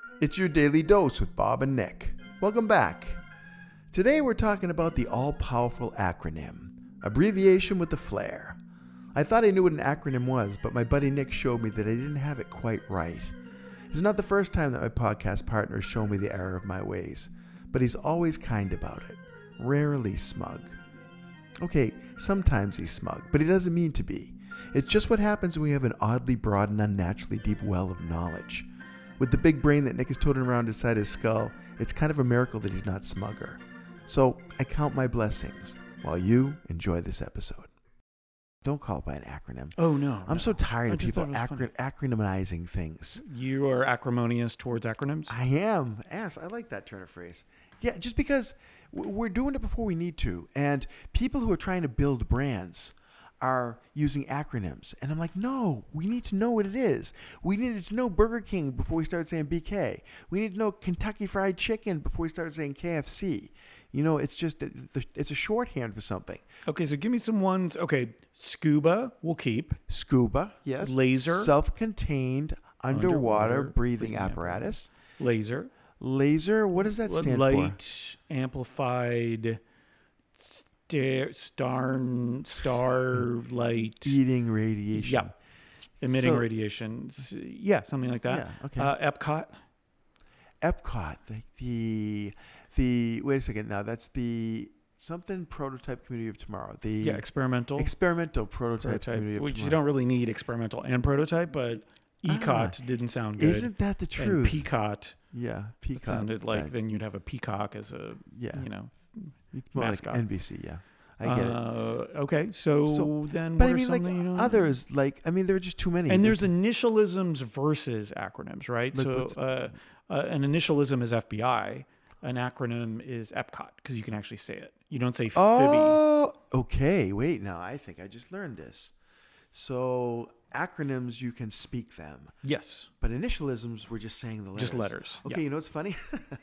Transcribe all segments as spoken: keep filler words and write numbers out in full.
It's your Daily Dose with Bob and Nick. Welcome back. Today we're talking about the all-powerful acronym, abbreviation with the flair. I thought I knew what an acronym was, but my buddy Nick showed me that I didn't have it quite right. It's not the first time that my podcast partner has shown me the error of my ways, but he's always kind about it, rarely smug. Okay, sometimes he's smug, but he doesn't mean to be. It's just what happens when we have an oddly broad and unnaturally deep well of knowledge. With the big brain that Nick is toting around inside his skull, it's kind of a miracle that he's not smugger. So I count my blessings while you enjoy this episode. Don't call it by an acronym. Oh, no. I'm no. so tired I of just people thought it was acro- acronymizing things. You are acrimonious towards acronyms? I am. Yes, I like that turn of phrase. Yeah, just because w- we're doing it before we need to. And people who are trying to build brands are using acronyms. And I'm like, no, we need to know what it is. We needed to know Burger King before we started saying B K. We need to know Kentucky Fried Chicken before we started saying K F C. You know, it's just, it's a shorthand for something. Okay, so give me some ones. Okay, scuba, we'll keep. Scuba, yes. Laser. Self-contained underwater, Underwater breathing, breathing apparatus. Laser. Laser, what does that stand for? Light, amplified, star, star, starlight. Eating radiation. Yeah. Emitting So- radiation. Yeah, something like that. Yeah, okay. Uh, Epcot. Epcot, the, the, the, wait a second, now that's the something prototype community of tomorrow. The Yeah, experimental. experimental prototype, prototype, community of which tomorrow. you don't really need experimental and prototype, but ECOT Ah, didn't sound good. Isn't that the And truth? Peacot. yeah, It Peacock. sounded like thanks. then you'd have a peacock as a, yeah, you know, it's more mascot. like N B C. Yeah, I get it. uh, Okay, so, So- then But what I are mean, some like that you know? others, like I mean, there are just too many. And there's There's- initialisms versus acronyms, right? Like so what's- uh, uh, an initialism is F B I. An acronym is Epcot because you can actually say it. You don't say F I B I. Oh, okay. Wait, now I think I just learned this. So acronyms, you can speak them. Yes. But initialisms, we're just saying the letters. Just letters, Okay, yeah. you know what's funny?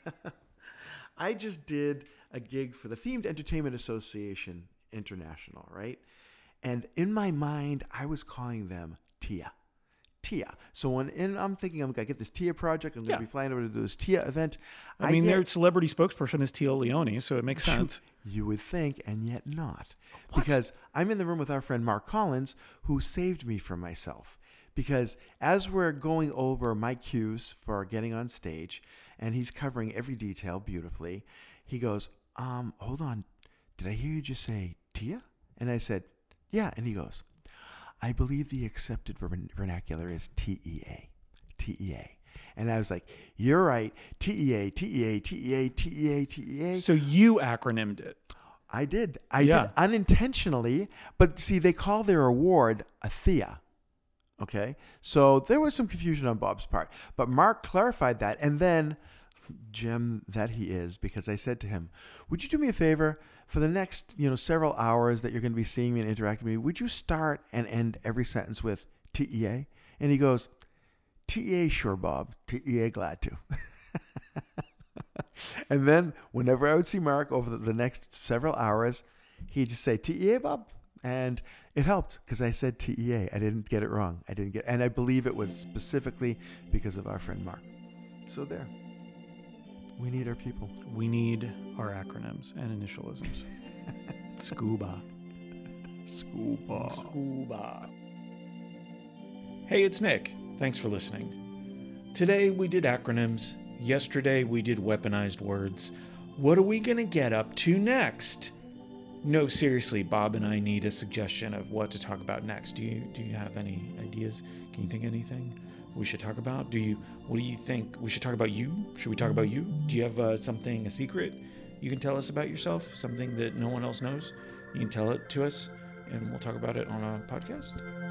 I just did a gig for the Themed Entertainment Association International, right? And in my mind, I was calling them T I A. T I A. So when and I'm thinking I'm gonna get this T I A project, I'm gonna Yeah. be flying over to do this T I A event. I, mean, get- their celebrity spokesperson is Tia Leone, so it makes sense. You would think, and yet not. What? Because I'm in the room with our friend Mark Collins, who saved me from myself. Because as we're going over my cues for getting on stage, and he's covering every detail beautifully, he goes, um, hold on, did I hear you just say Tia? And I said, yeah. And he goes, I believe the accepted vern- vernacular is T E A. T E A. And I was like, you're right. T E A, T E A, T E A, T E A, T E A. So you acronymed it. I did. I Yeah. did unintentionally. But see, they call their award a T I A. Okay? So there was some confusion on Bob's part. But Mark clarified that. And then, gem that he is, because I said to him, would you do me a favor? For the next, you know, several hours that you're going to be seeing me and interacting with me, would you start and end every sentence with T E A? And he goes, T E A, sure, Bob. T E A, glad to. And then whenever I would see Mark over the, the next several hours, he'd just say, T E A, Bob? And it helped because I said T E A. I didn't get it wrong. I didn't get, and I believe it was specifically because of our friend Mark. So there. We need our people. We need our acronyms and initialisms. Scuba. Scuba. Scuba. Hey, it's Nick. Thanks for listening. Today we did acronyms. Yesterday we did weaponized words. What are we going to get up to next? No, seriously, Bob and I need a suggestion of what to talk about next. Do you do you have any ideas? Can you think of anything we should talk about? Do you what do you think we should talk about you? Should we talk about you? Do you have uh, something, a secret you can tell us about yourself? Something that no one else knows? You can tell it to us and we'll talk about it on a podcast.